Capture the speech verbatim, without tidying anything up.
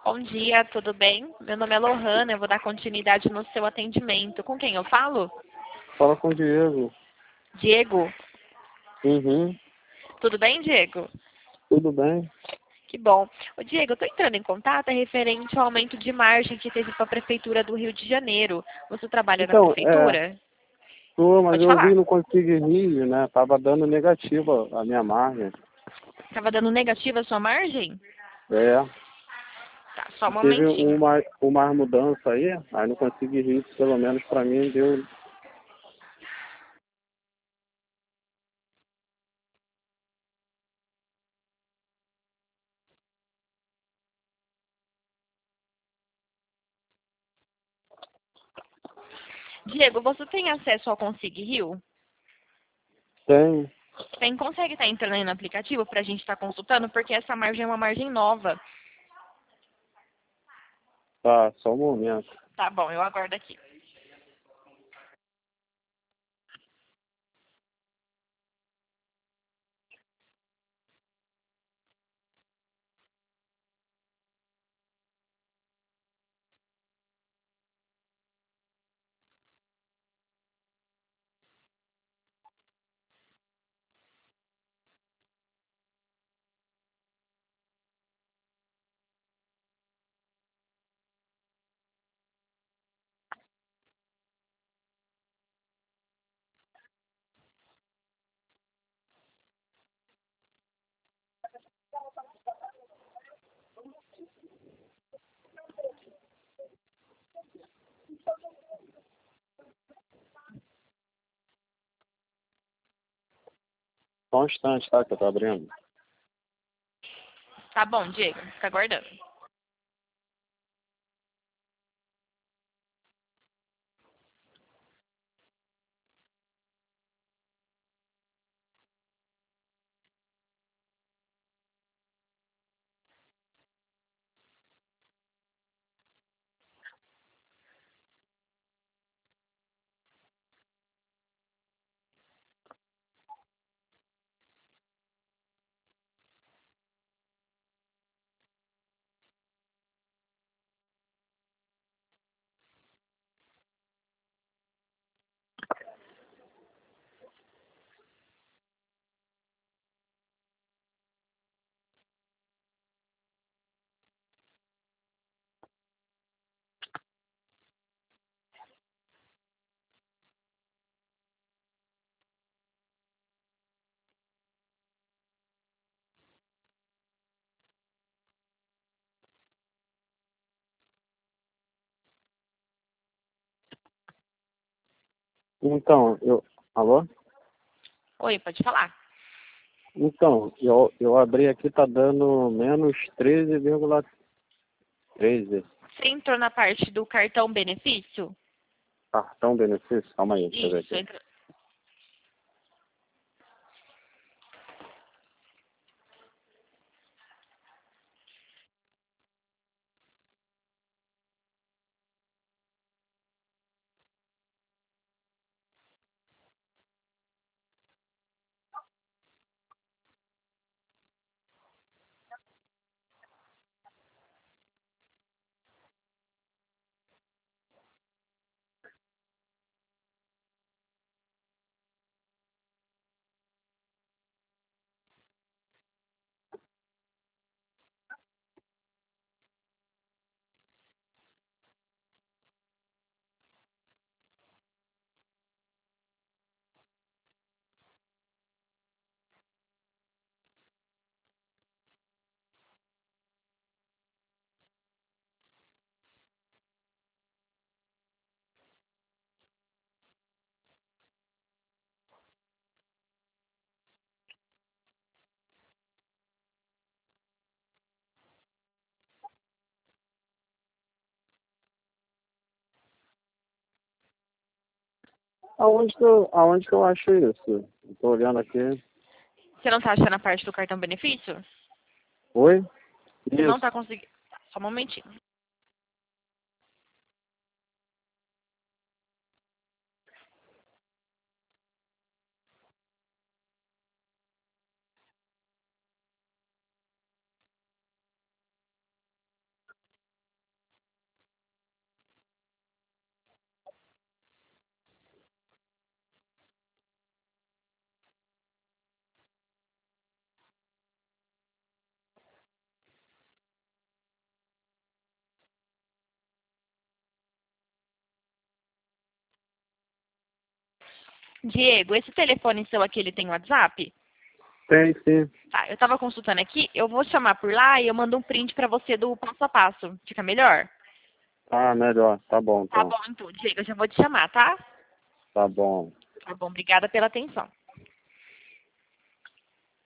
Bom dia, tudo bem? Meu nome é Lohana, eu vou dar continuidade no seu atendimento. Com quem eu falo? Fala com o Diego. Diego? Uhum. Tudo bem, Diego? Tudo bem? Que bom. Ô, Diego, eu estou entrando em contato é referente ao aumento de margem que teve para a Prefeitura do Rio de Janeiro. Você trabalha na Então, é, Prefeitura? tô, mas Pode eu vi falar. no Consigo Rio, né? Tava dando negativa a minha margem. Estava dando negativa a sua margem? É. Tá, só um Teve momentinho. uma, uma mudança aí, aí no Consigo Rio, pelo menos pra mim, deu. Diego, você tem acesso ao Consigo Rio? Tem. Tem, consegue estar entrando aí no aplicativo para a gente estar consultando? Porque essa margem é uma margem nova. Tá, só um momento. Tá bom, eu aguardo aqui. Só um instante, tá? Que eu tô abrindo. Tá bom, Diego, fica aguardando. Então, eu. Alô? Oi, pode falar. Então, eu, eu abri aqui, tá dando menos treze vírgula treze. Você entrou na parte do cartão benefício? Cartão benefício? Calma aí, deixa eu ver Isso, aqui. entrou. Aonde que eu, aonde que eu acho isso? Eu tô olhando aqui. Você não tá achando a parte do cartão benefício? Oi? Você não Isso. tá conseguindo. Só um momentinho. Diego, esse telefone seu aqui, ele tem WhatsApp? Tem, sim. Tá, eu tava consultando aqui, eu vou chamar por lá e eu mando um print pra você do passo a passo. Fica melhor? Ah, melhor. Tá bom, Tá então. bom, então, Diego, eu já vou te chamar, tá? Tá bom. Tá bom, obrigada pela atenção.